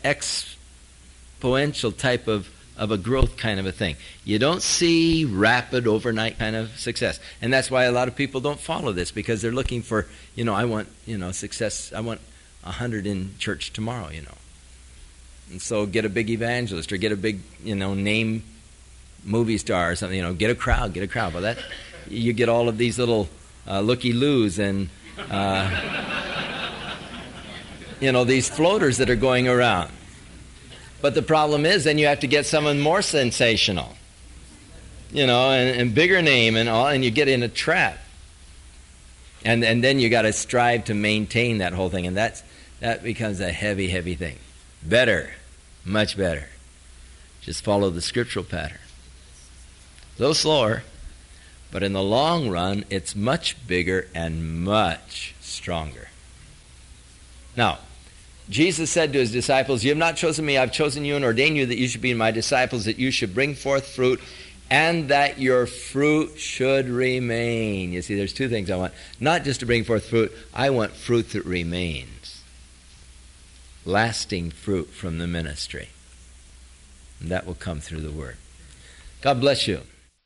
exponential type of, of a growth kind of a thing. You don't see rapid overnight kind of success. And that's why a lot of people don't follow this, because they're looking for, you know, I want, you know, success. I want a hundred in church tomorrow, you know. And so get a big evangelist, or get a big, you know, name movie star or something, you know, get a crowd, get a crowd. Well, that, you get all of these little uh, looky-loos and uh you know, these floaters that are going around. But the problem is, then you have to get someone more sensational, you know, and, and bigger name and all, and you get in a trap. And and then you got to strive to maintain that whole thing, and that's that becomes a heavy, heavy thing. Better, much better. Just follow the scriptural pattern. A little slower, but in the long run, it's much bigger and much stronger. Now, Jesus said to his disciples, "You have not chosen me, I've chosen you and ordained you that you should be my disciples, that you should bring forth fruit, and that your fruit should remain." You see, there's two things I want. Not just to bring forth fruit, I want fruit that remains. Lasting fruit from the ministry. And that will come through the Word. God bless you.